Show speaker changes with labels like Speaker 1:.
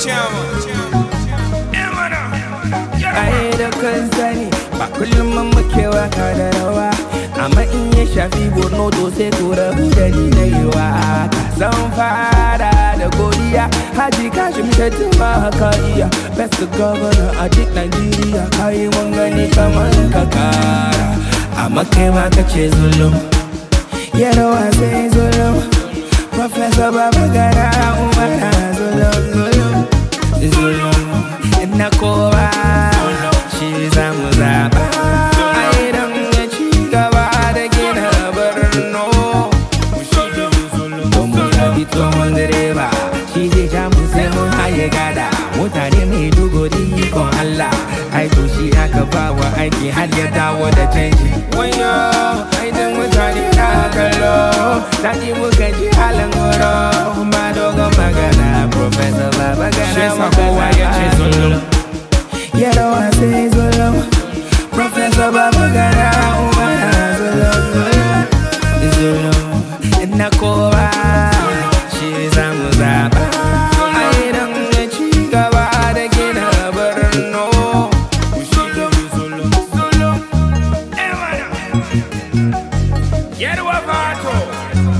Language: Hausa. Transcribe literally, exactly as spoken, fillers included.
Speaker 1: Ai da kan sani ba kullum muke waka da rawa, amma in ya shafi Borno to sai ku rabu da ni na yi waka. Zan fara da godiya Haji Kashim Shettima haka iya, best governor a duk Nigeria. Kai mun gani kamar ka kara, amma kai ma ka ce zulum, yarwa sai zulum. Professor Babagana Umara zulum zulum zulum. Na kowa shi za mu zaɓa, ai don ya ci gaba da gina Borno. Domin rabi tsohon direba, shi zai ja mu sai mun haye gada. Mutane mai duguri ikon Allah, ai to shi aka ba wa aiki har ya dawo da canji. Wayo, ai don mutane na kallo, daɗi muka ji halin goro. Kuma dogon magana, Professor Babagana kowa ya ce zulum, yarwa sai zulum. Professor Babagana Umara zulum zulum zulum. Na kowa shi za mu zaɓa, ai don ya ci gaba da gina Borno. Zulum zulum, yarwa fato.